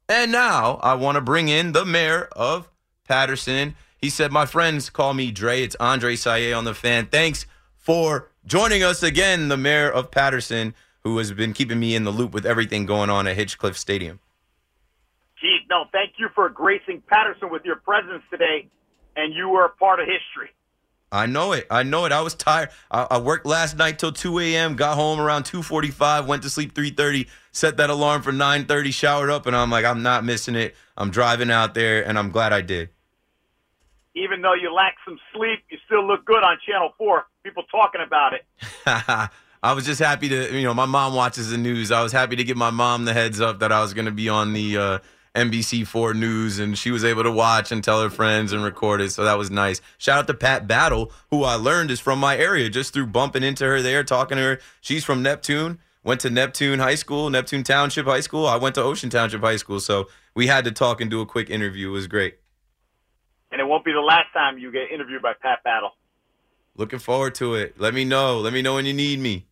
And now I want to bring in the mayor of Patterson. He said, my friends call me Dre. It's Andre Saye on the Fan. Thanks for joining us again, the mayor of Patterson, who has been keeping me in the loop with everything going on at Hitchcliff Stadium. Keith, no, thank you for gracing Patterson with your presence today, and you were a part of history. I know it. I was tired. I worked last night till 2 a.m., got home around 2:45, went to sleep 3:30, set that alarm for 9:30, showered up, and I'm like, I'm not missing it. I'm driving out there, and I'm glad I did. Even though you lack some sleep, you still look good on Channel 4. People talking about it. I was just happy to, my mom watches the news. I was happy to give my mom the heads up that I was going to be on the NBC4 News, and she was able to watch and tell her friends and record it, so that was nice. Shout out to Pat Battle, who I learned is from my area just through bumping into her there, talking to her. She's from Neptune, went to Neptune High School, Neptune Township High School. I went to Ocean Township High School, so we had to talk and do a quick interview. It was great. And it won't be the last time you get interviewed by Pat Battle. Looking forward to it. Let me know. Let me know when you need me.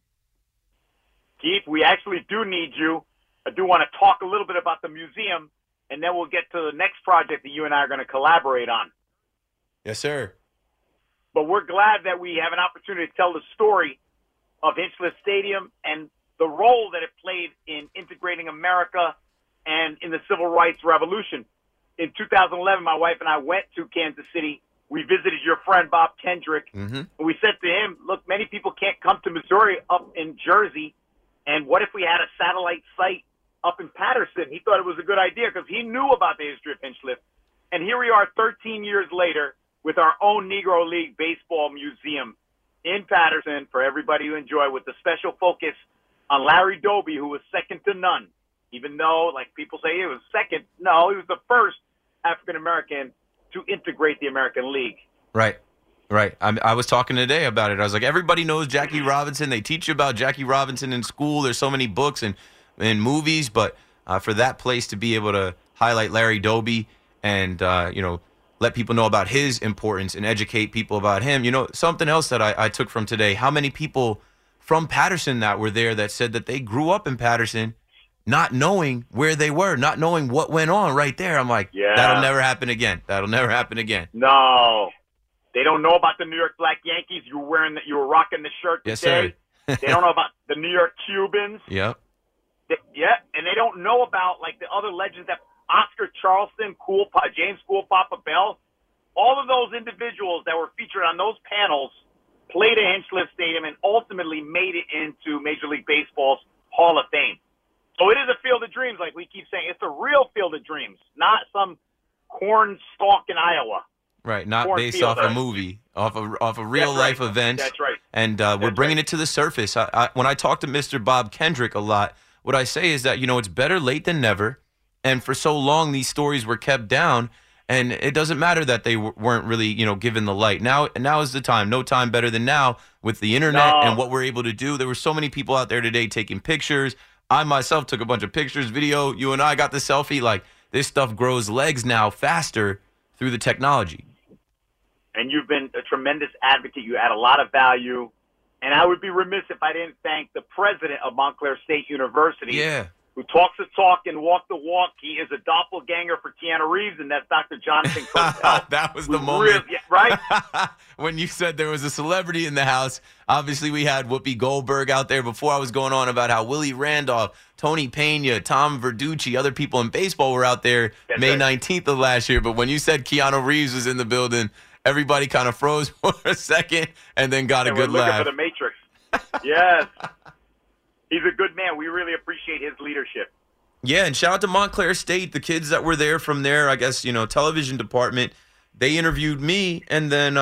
Keith, we actually do need you. I do want to talk a little bit about the museum, and then we'll get to the next project that you and I are going to collaborate on. Yes, sir. But we're glad that we have an opportunity to tell the story of Hinchliffe Stadium and the role that it played in integrating America and in the Civil Rights Revolution. In 2011, my wife and I went to Kansas City. We visited your friend, Bob Kendrick. Mm-hmm. And we said to him, look, many people can't come to Missouri up in Jersey. And what if we had a satellite site up in Patterson? He thought it was a good idea because he knew about the history of Hinchliffe. And here we are 13 years later with our own Negro League Baseball Museum in Patterson for everybody to enjoy, with the special focus on Larry Doby, who was second to none. Even though, like people say, he was second. No, he was the first African-American to integrate the American League. Right. I was talking today about it. I was like, everybody knows Jackie Robinson. They teach you about Jackie Robinson in school. There's so many books and movies. But for that place to be able to highlight Larry Doby and, let people know about his importance and educate people about him. Something else that I took from today, how many people from Patterson that were there that said that they grew up in Patterson not knowing where they were, not knowing what went on right there. I'm like, yeah, that'll never happen again. That'll never happen again. No. They don't know about the New York Black Yankees. You were rocking the shirt Yes, today. sir. They don't know about the New York Cubans. Yep. And they don't know about, like, the other legends that Oscar Charleston, James Cool Papa Bell. All of those individuals that were featured on those panels played at Hinchliffe Stadium and ultimately made it into Major League Baseball's Hall of Fame. So it is a field of dreams, like we keep saying. It's a real field of dreams, not some corn stalk in Iowa. Right, not based off a movie, off a real life event. That's right. And we're bringing it to the surface. When I talk to Mr. Bob Kendrick a lot, what I say is that, it's better late than never. And for so long, these stories were kept down. And it doesn't matter that they weren't really, given the light. Now is the time. No time better than now with the internet and what we're able to do. There were so many people out there today taking pictures. I myself took a bunch of pictures, video. You and I got the selfie. Like, this stuff grows legs now faster through the technology. And you've been a tremendous advocate. You add a lot of value. And I would be remiss if I didn't thank the president of Montclair State University, who talks the talk and walks the walk. He is a doppelganger for Keanu Reeves, and that's Dr. Jonathan Cotel. That was the moment. Right? When you said there was a celebrity in the house. Obviously, we had Whoopi Goldberg out there before I was going on about how Willie Randolph, Tony Pena, Tom Verducci, other people in baseball were out there May 19th of last year. But when you said Keanu Reeves was in the building, everybody kind of froze for a second and then got a good laugh. We're looking for the Matrix. Yes. He's a good man. We really appreciate his leadership. Yeah, and shout out to Montclair State, the kids that were there from their, I guess, television department. They interviewed me, and then,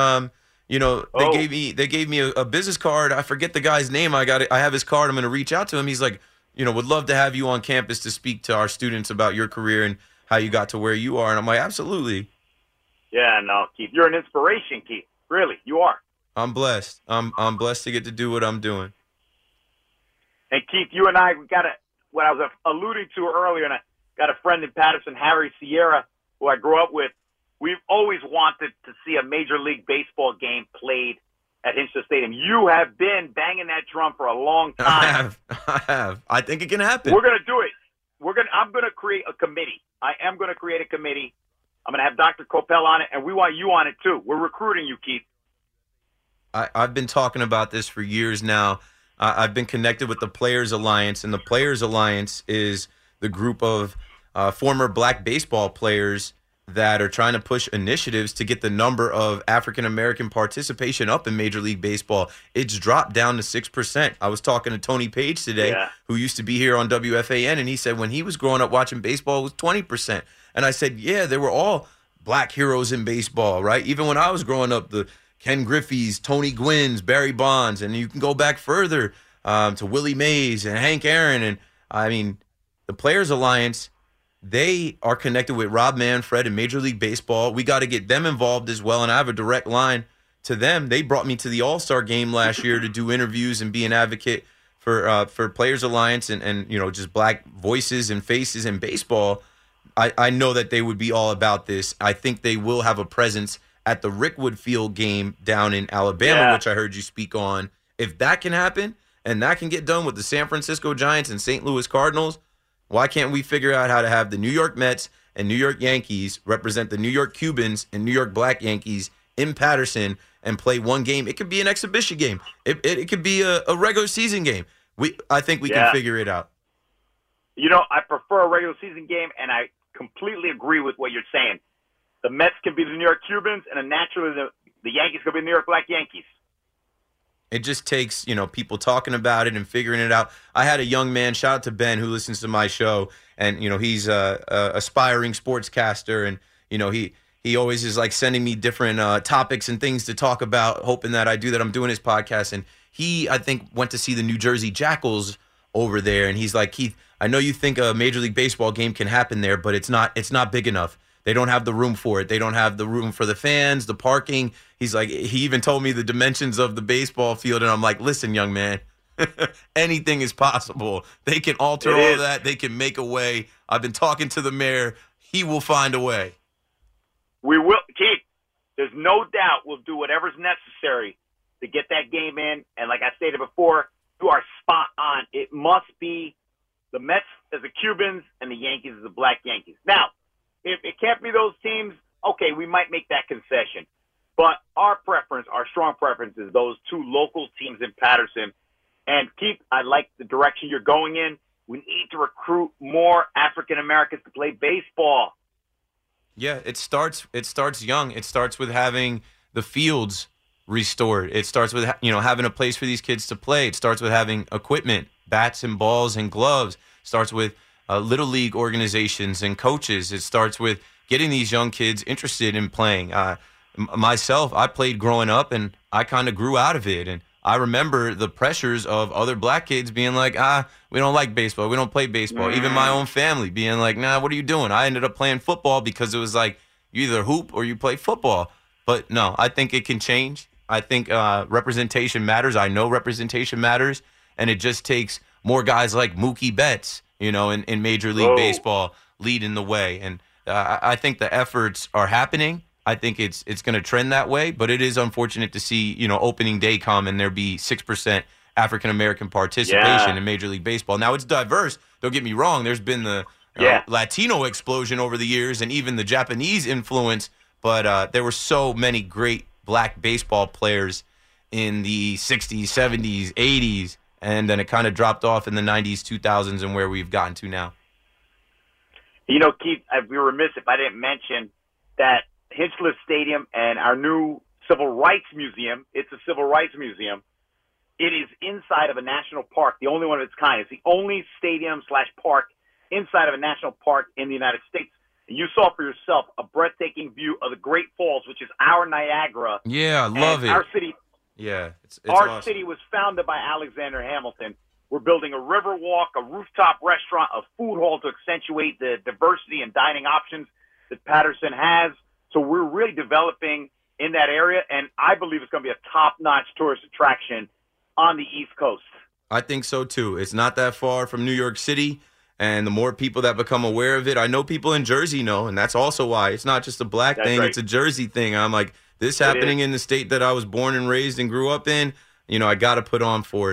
they gave me a business card. I forget the guy's name. I have his card. I'm going to reach out to him. He's like, would love to have you on campus to speak to our students about your career and how you got to where you are. And I'm like, absolutely. Yeah, no, Keith, you're an inspiration, Keith. Really, you are. I'm blessed. I'm blessed to get to do what I'm doing. And Keith, you and I, what I was alluding to earlier, and I got a friend in Patterson, Harry Sierra, who I grew up with. We've always wanted to see a Major League Baseball game played at Hinchliffe Stadium. You have been banging that drum for a long time. I have. I think it can happen. We're going to do it. I'm gonna create a committee. I am gonna create a committee. I'm gonna have Dr. Coppell on it, and we want you on it too. We're recruiting you, Keith. I've been talking about this for years now. I've been connected with the Players Alliance, and the Players Alliance is the group of former black baseball players that are trying to push initiatives to get the number of African-American participation up in Major League Baseball. It's dropped down to 6%. I was talking to Tony Page today, who used to be here on WFAN, and he said when he was growing up watching baseball, it was 20%. And I said, yeah, they were all black heroes in baseball, right? Even when I was growing up, the Ken Griffey's, Tony Gwynn's, Barry Bonds, and you can go back further to Willie Mays and Hank Aaron. And, I mean, the Players Alliance, they are connected with Rob Manfred in Major League Baseball. We got to get them involved as well, and I have a direct line to them. They brought me to the All-Star game last year to do interviews and be an advocate for Players Alliance and just black voices and faces in baseball. I know that they would be all about this. I think they will have a presence at the Rickwood Field game down in Alabama, which I heard you speak on. If that can happen and that can get done with the San Francisco Giants and St. Louis Cardinals, why can't we figure out how to have the New York Mets and New York Yankees represent the New York Cubans and New York Black Yankees in Patterson and play one game? It could be an exhibition game. It could be a regular season game. I think we can figure it out. I prefer a regular season game, and I completely agree with what you're saying. The Mets can be the New York Cubans, and naturally the Yankees could be the New York Black Yankees. It just takes, people talking about it and figuring it out. I had a young man, shout out to Ben, who listens to my show, and, he's a aspiring sportscaster, and, he always is, like, sending me different topics and things to talk about, hoping that I do that. I'm doing his podcast, and he, I think, went to see the New Jersey Jackals over there, and he's like, Keith, I know you think a Major League Baseball game can happen there, but it's not big enough. They don't have the room for it. They don't have the room for the fans, the parking. He's like, he even told me the dimensions of the baseball field, and I'm like, listen, young man, anything is possible. They can alter all that. They can make a way. I've been talking to the mayor. He will find a way. We will, Keith. There's no doubt we'll do whatever's necessary to get that game in. And like I stated before, you are spot on. It must be the Mets as the Cubans and the Yankees as the Black Yankees. Now, if it can't be those teams, okay, we might make that concession. But our strong preference is those two local teams in Patterson. And Keith, I like the direction you're going in. We need to recruit more African Americans to play baseball. Yeah, it starts young. It starts with having the fields restored. It starts with having a place for these kids to play. It starts with having equipment, bats and balls and gloves. It starts with little league organizations and coaches. It starts with getting these young kids interested in playing. Myself, I played growing up, and I kind of grew out of it. And I remember the pressures of other black kids being like, we don't like baseball. We don't play baseball. Even my own family being like, nah, what are you doing? I ended up playing football because it was like you either hoop or you play football. But no, I think it can change. I think representation matters. I know representation matters. And it just takes more guys like Mookie Betts, in Major League Baseball leading the way. And I think the efforts are happening. I think it's going to trend that way, but it is unfortunate to see, opening day come and there be 6% African-American participation in Major League Baseball. Now, it's diverse. Don't get me wrong. There's been the Latino explosion over the years and even the Japanese influence, but there were so many great black baseball players in the 60s, 70s, 80s, and then it kind of dropped off in the 90s, 2000s, and where we've gotten to now. Keith, I'd be remiss if I didn't mention that Hinchliffe Stadium and our new Civil Rights Museum, it's a Civil Rights Museum. It is inside of a national park, the only one of its kind. It's the only stadium/park inside of a national park in the United States. And you saw for yourself a breathtaking view of the Great Falls, which is our Niagara. Yeah, I love it. Our city. Yeah, it's our awesome. city was founded by Alexander Hamilton. We're building a river walk, a rooftop restaurant, a food hall to accentuate the diversity and dining options that Patterson has. So we're really developing in that area, and I believe it's going to be a top-notch tourist attraction on the East Coast. I think so, too. It's not that far from New York City, and the more people that become aware of it, I know people in Jersey know, and that's also why. It's not just a black thing, It's a Jersey thing. I'm like, this happening in the state that I was born and raised and grew up in, I got to put on for it. And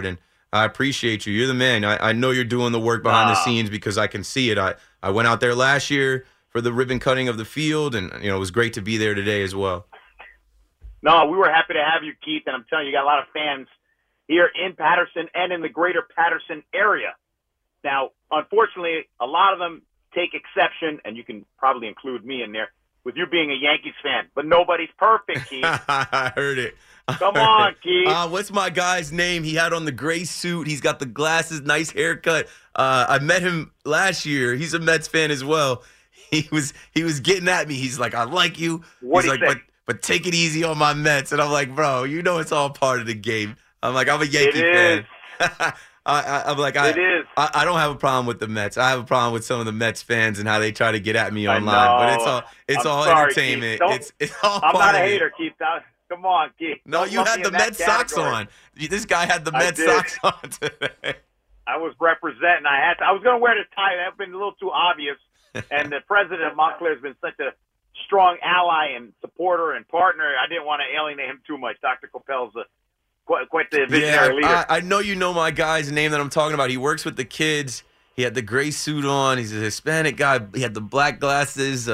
I appreciate you. You're the man. I know you're doing the work behind the scenes because I can see it. I went out there last year for the ribbon cutting of the field, and it was great to be there today as well. No, we were happy to have you, Keith, and I'm telling you, you got a lot of fans here in Patterson and in the greater Patterson area. Now, unfortunately, a lot of them take exception, and you can probably include me in there, with you being a Yankees fan. But nobody's perfect, Keith. I heard it. Come on, Keith. What's my guy's name? He had on the gray suit. He's got the glasses, nice haircut. I met him last year. He's a Mets fan as well. He was getting at me. He's like, I like you. What'd He's he like, say? but take it easy on my Mets. And I'm like, bro, it's all part of the game. I'm like, I'm a Yankee fan. I'm like, it is. I don't have a problem with the Mets. I have a problem with some of the Mets fans and how they try to get at me online. But it's all sorry, entertainment. It's all I'm part not a of it. hater, Keith. Come on, Keith. No, Don't you lump had me the in that Mets socks category. on. This guy had the Mets did. socks on today. I was representing. I was going to wear the tie. That would have been a little too obvious. And the president of Montclair has been such a strong ally and supporter and partner. I didn't want to alienate him too much. Dr. Coppell's quite the visionary leader. I know you know my guy's name that I'm talking about. He works with the kids. He had the gray suit on. He's a Hispanic guy. He had the black glasses.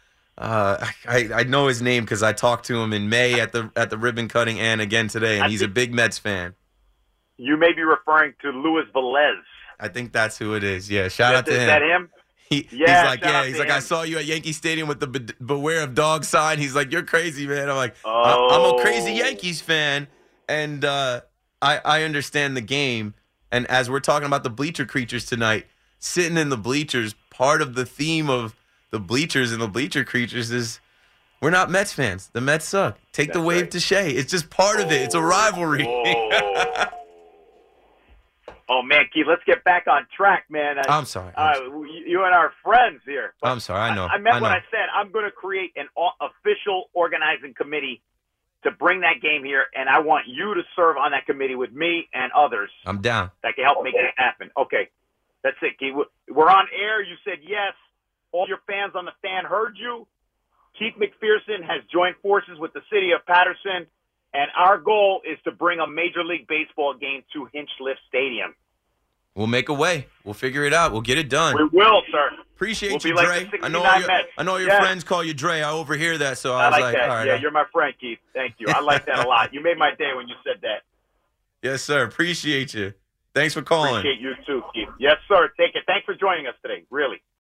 I know his name because I talked to him in May at the ribbon cutting and again today, and he's a big Mets fan. You may be referring to Luis Velez. I think that's who it is. Yeah, shout out to him. Is that him? He's like, I saw you at Yankee Stadium with the Beware of Dog sign. He's like, you're crazy, man. I'm like, I'm a crazy Yankees fan, and I understand the game. And as we're talking about the bleacher creatures tonight, sitting in the bleachers, part of the theme of the bleachers and the bleacher creatures is we're not Mets fans. The Mets suck. Take the wave to Shea. It's just part of it. It's a rivalry. Oh, man, Keith, let's get back on track, man. I'm sorry. You and our friends here. I'm sorry. I know. I meant what I said. I'm going to create an official organizing committee to bring that game here, and I want you to serve on that committee with me and others. I'm down. That can help make it happen. Okay. That's it, Keith. We're on air. You said yes. All your fans on the fan heard you. Keith McPherson has joined forces with the city of Patterson, and our goal is to bring a Major League Baseball game to Hinchliffe Stadium. We'll make a way. We'll figure it out. We'll get it done. We will, sir. Appreciate We'll you, be Dre. like the I know 69 your Mets. friends call you Dre. I overhear that, so I was like that. all right. Yeah, you're my friend, Keith. Thank you. I like that a lot. You made my day when you said that. Yes, sir. Appreciate you. Thanks for calling. Appreciate you too, Keith. Yes, sir. Take it. Thanks for joining us today. Really.